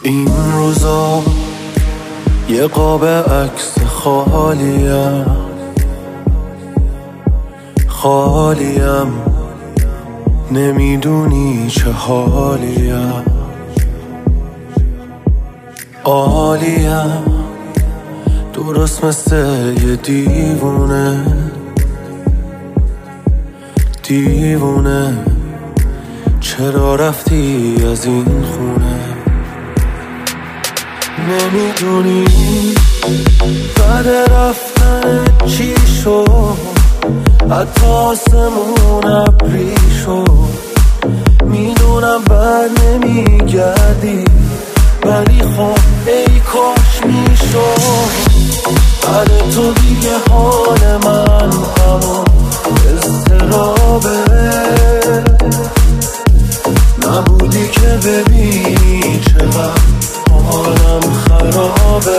این روزا یه قاب عکس خالیم نمیدونی چه حالیم، عالیم درست مثل یه دیوونه چرا رفتی از این خونه؟ نمیدونی بعد رفتن چی شد، حتی آسمون ابری شد. میدونم بر نمیگردی ولی خب ای کاش میشد. بعد تو دیگه حال من همون اضطرابه، نبودی که ببینی چقدر حالم خرابه.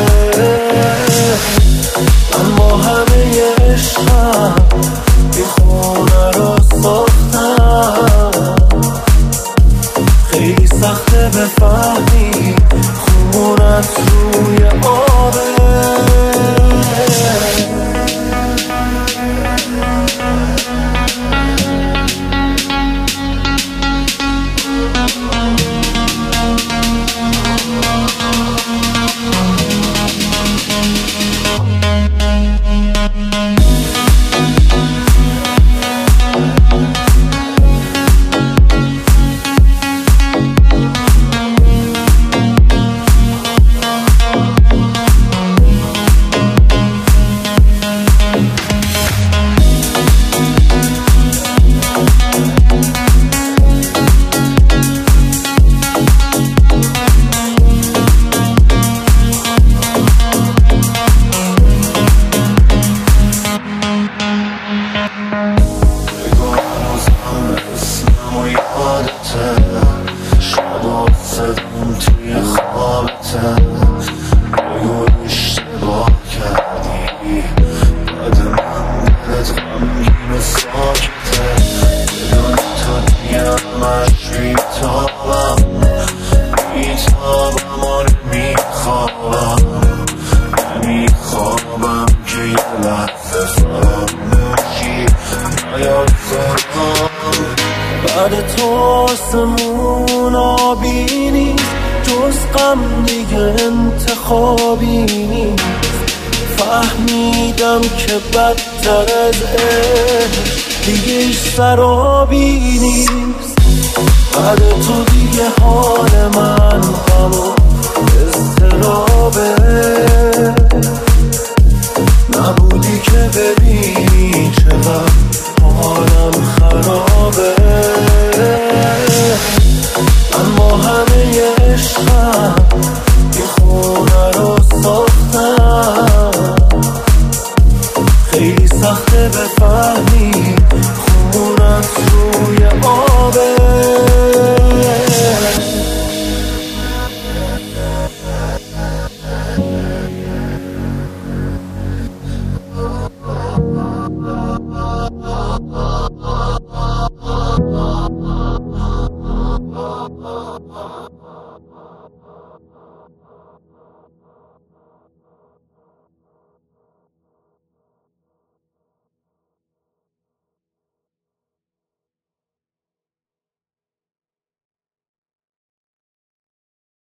اما همه عشقم این خونه رو ساختم، خیلی سخته بفهمی خونت روی آبه. صدام توی خوابته، بگو اشتباه کردی، بعد من دلت غمگین و ساکته. بدون تو دیگه همش بیتابم و نمیخوابم که یه لحظه فراموشی نیاد سرم. بعد تو آسمون آبی نیست، جز غم دیگه انتخابی نیست. فهمیدم که بدتر از عشق دیگه سرابی نیست. بعد تو دیگه حال من همون اضطرابه، نبودی که ببینی چقدر حالم خرابه. اما همه عشقم این خونه رو ساختم، خیلی سخته بفهمی